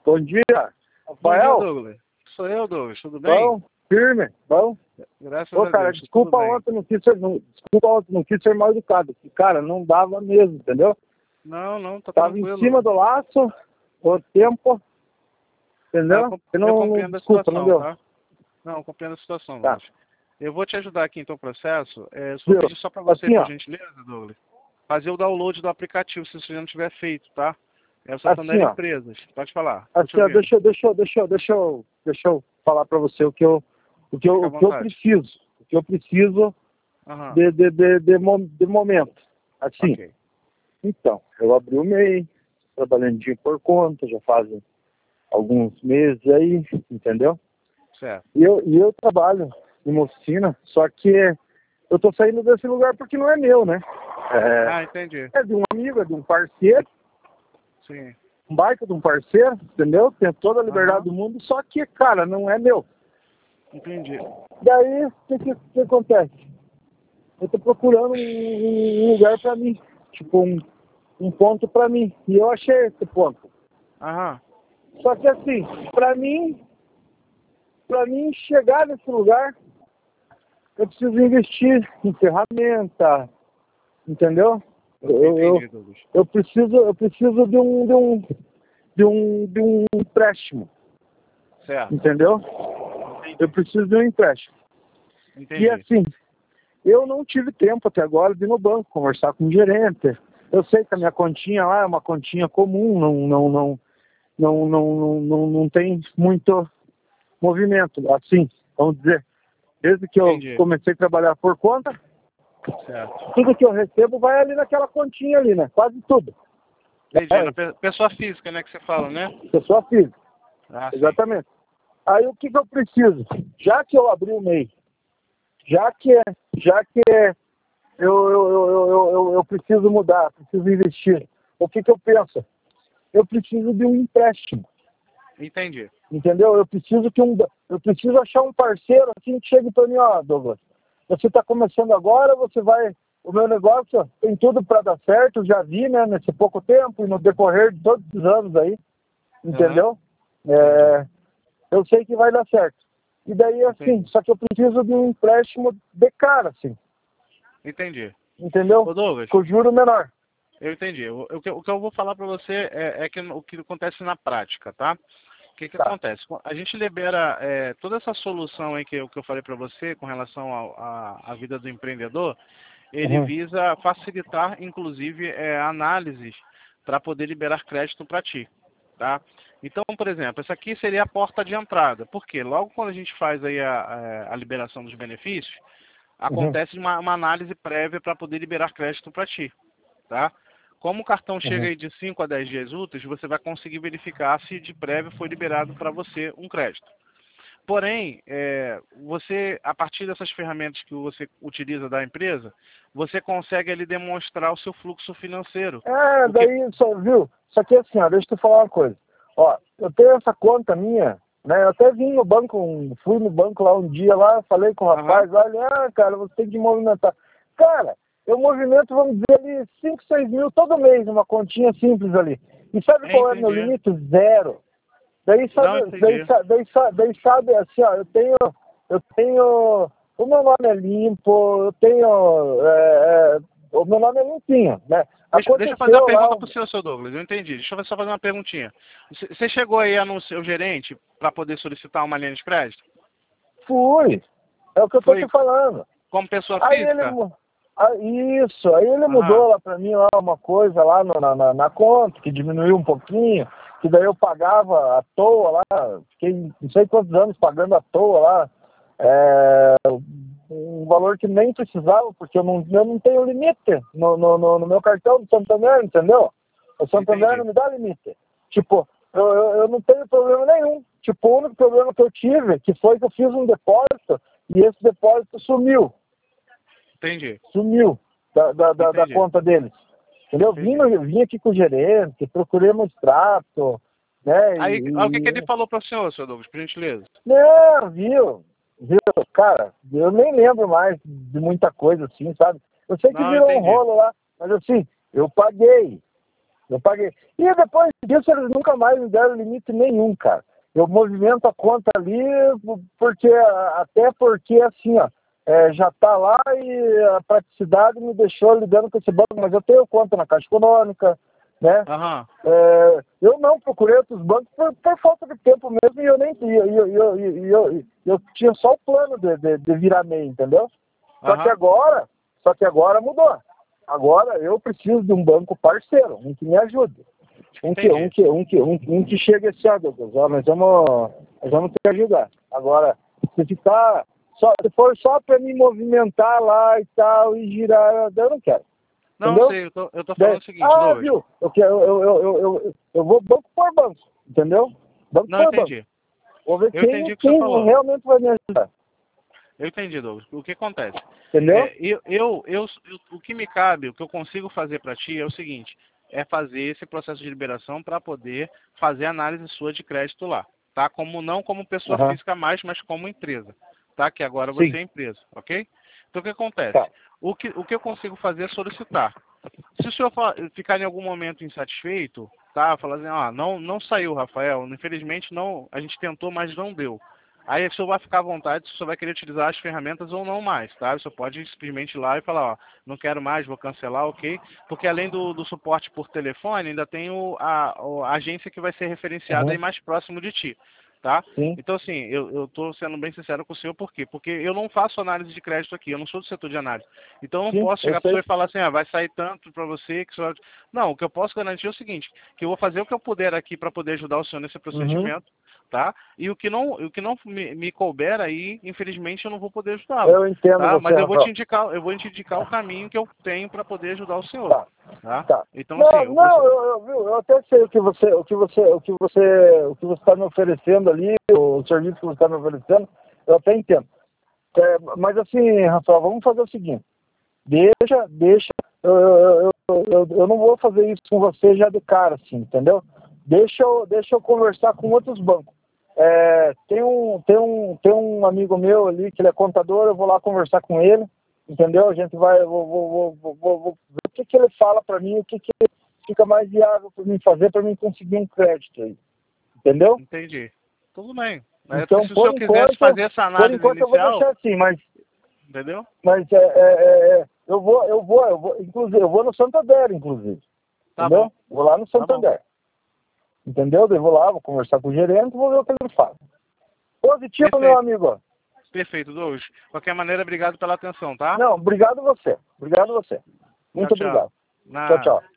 Bom dia, Rafael. Bom dia, Douglas. Sou eu, Douglas. Tudo bem? Bom, firme, bom. Graças a Deus. Cara, desculpa ontem, não quis ser mal educado. Cara, não dava mesmo, entendeu? Não, tá Tava tranquilo. em cima do laço, o tempo, entendeu? Eu compreendo a situação, não deu. tá? Não, eu compreendo a situação, Tá. Douglas. Eu vou te ajudar aqui então no processo. Só vou pedir só para você, assim, por ó, gentileza, Douglas, fazer o download do aplicativo, se você já não tiver feito, tá? É o Santander assim, ó, Empresas. Pode falar. assim, ó, deixa eu falar para você o que eu preciso. O que eu preciso Aham. de momento. Assim, Ok. então, eu abri o MEI, trabalhando por conta, já fazem alguns meses aí, entendeu? Certo. E eu trabalho em uma oficina, só que eu tô saindo desse lugar porque não é meu, né? Entendi. É de um amigo, é de um parceiro, Sim. um baita de um parceiro, entendeu? Tem toda a liberdade do mundo, só que, cara, não é meu. Entendi. Daí, o que acontece? Eu tô procurando um lugar pra mim, tipo um ponto pra mim, e eu achei esse ponto. Aham. Só que assim, pra mim chegar nesse lugar, eu preciso investir em ferramenta, entendeu? Entendi, Douglas. Eu preciso de um empréstimo, Certo. entendeu? Eu preciso de um empréstimo. Entendi. E assim, eu não tive tempo até agora de ir no banco conversar com o gerente. Eu sei que a minha continha lá é uma continha comum, não tem muito movimento, assim, vamos dizer. Desde que eu comecei a trabalhar por conta, certo. tudo que eu recebo vai ali naquela continha ali, né? Quase tudo. Entendi. Pessoa física, né, que você fala, né? Pessoa física. Sim. Exatamente. Aí o que eu preciso? Já que eu abri o MEI, já que eu preciso mudar, preciso investir, o que eu penso? Eu preciso de um empréstimo. Entendi. Entendeu? Eu preciso achar um parceiro assim que chegue para mim, ó, Douglas, você está começando agora, o meu negócio tem tudo para dar certo, já vi, né, nesse pouco tempo e no decorrer de todos os anos aí, entendeu? Eu sei que vai dar certo. E daí, assim, só que eu preciso de um empréstimo de cara, assim. Entendi. Entendeu? Ô, Douglas, com juro menor. Eu entendi. O que eu vou falar para você é que o que acontece na prática, tá? O que acontece? A gente libera toda essa solução aí que eu falei para você com relação à vida do empreendedor, ele visa facilitar, inclusive, análises para poder liberar crédito para ti, tá? Então, por exemplo, essa aqui seria a porta de entrada. Por quê? Logo quando a gente faz aí a liberação dos benefícios, acontece uma análise prévia para poder liberar crédito para ti, tá? Como o cartão chega aí de 5 a 10 dias úteis, você vai conseguir verificar se de prévio foi liberado para você um crédito. Porém, você, a partir dessas ferramentas que você utiliza da empresa, você consegue ali demonstrar o seu fluxo financeiro. Daí, viu? Só que assim, ó, deixa eu te falar uma coisa. Ó, eu tenho essa conta minha, né? Eu até vim no banco, fui no banco lá um dia lá, falei com o rapaz, olha, cara, você tem que movimentar. Cara, eu movimento, vamos dizer ali, 5, 6 mil todo mês, uma continha simples ali. E sabe qual é o meu limite? 0. Daí sabe assim, ó, eu tenho, o meu nome é limpo, o meu nome é limpinho, né? Deixa eu fazer uma pergunta para o seu Douglas, eu entendi. Deixa eu só fazer uma perguntinha. Você chegou aí no seu gerente para poder solicitar uma linha de crédito? Fui, é o que eu tô te falando. Como pessoa física? Isso, aí ele mudou lá para mim lá uma coisa lá na conta, que diminuiu um pouquinho, que daí eu pagava à toa lá, fiquei não sei quantos anos pagando à toa lá, um valor que nem precisava, porque eu não tenho limite no meu cartão do Santander, entendeu? O Santander não me dá limite. Tipo, eu não tenho problema nenhum. Tipo, o único problema que eu tive, que foi que eu fiz um depósito, e esse depósito sumiu. Entendi. Sumiu da conta deles. Entendeu? Vim aqui com o gerente, procurei um extrato, né? Aí, o que ele falou para o senhor, seu Douglas, por gentileza? Não, viu, cara, eu nem lembro mais de muita coisa assim, sabe? Eu sei que virou um rolo lá, mas assim, eu paguei. Eu paguei. E depois disso eles nunca mais me deram limite nenhum, cara. Eu movimento a conta ali, até porque assim, ó, já tá lá e a praticidade me deixou lidando com esse banco, mas eu tenho conta na Caixa Econômica, né? Aham. Eu não procurei outros bancos por falta de tempo mesmo, e eu nem eu tinha só o plano de virar MEI, entendeu? Só que agora mudou. Agora eu preciso de um banco parceiro, um que me ajude. Um que chegue assim, ó, Douglas, nós vamos ter que ajudar. Agora, se for só para me movimentar lá e tal, e girar, eu não quero. Não, entendeu? eu sei, eu tô falando o seguinte, Douglas. Viu? Eu vou banco por banco, entendeu? Banco Não, por entendi. banco. Vou ver Entendi o que quem você falou. realmente vai me ajudar. Eu entendi, Douglas. O que acontece? Entendeu? O que me cabe, o que eu consigo fazer para ti é o seguinte, é fazer esse processo de liberação para poder fazer análise sua de crédito lá, tá? Não como pessoa física mais, mas como empresa, tá? Que agora você Sim. é empresa, ok? Então o que acontece? Tá. O que eu consigo fazer é solicitar. Se o senhor ficar em algum momento insatisfeito, tá? Falar assim, não saiu, Rafael, infelizmente não, a gente tentou, mas não deu. Aí o senhor vai ficar à vontade se o senhor vai querer utilizar as ferramentas ou não mais, tá? O senhor pode simplesmente ir lá e falar, não quero mais, vou cancelar, ok? Porque além do suporte por telefone, ainda tem a agência que vai ser referenciada aí mais próximo de ti, tá? Sim. Então, assim, eu tô sendo bem sincero com o senhor, por quê? Porque eu não faço análise de crédito aqui, eu não sou do setor de análise. Então, eu não posso chegar para o senhor e falar assim, vai sair tanto para você que o senhor... Não, o que eu posso garantir é o seguinte, que eu vou fazer o que eu puder aqui para poder ajudar o senhor nesse procedimento, tá? E o que não me couber aí, infelizmente eu não vou poder ajudá-lo. Eu entendo tá? você, Mas eu vou te Rafael. indicar o caminho que eu tenho para poder ajudar o senhor. Tá. Então, Não, assim, eu até sei o que você está me oferecendo ali, o serviço que você está me oferecendo, eu até entendo. Mas assim, Rafael, vamos fazer o seguinte. Deixa, eu não vou fazer isso com você já de cara, assim, entendeu? Deixa eu conversar com outros bancos. Tem um amigo meu ali que ele é contador, eu vou lá conversar com ele, entendeu? A gente vai, vou ver o que ele fala para mim, o que fica mais viável para mim fazer, para mim conseguir um crédito aí, entendeu? Entendi. Tudo bem. Então, se o senhor quisesse fazer essa análise por enquanto inicial, eu vou deixar assim, mas entendeu? Mas eu vou, inclusive, eu vou no Santander, inclusive. Tá Entendeu? bom. Vou lá no Santander. Entendeu? Eu vou lá, vou conversar com o gerente, vou ver o que ele fala. Positivo, Perfeito. meu amigo. Perfeito, Douglas. De qualquer maneira, obrigado pela atenção, tá? Não, obrigado você. Obrigado você. Muito Tchau, obrigado. tchau. Tchau, tchau.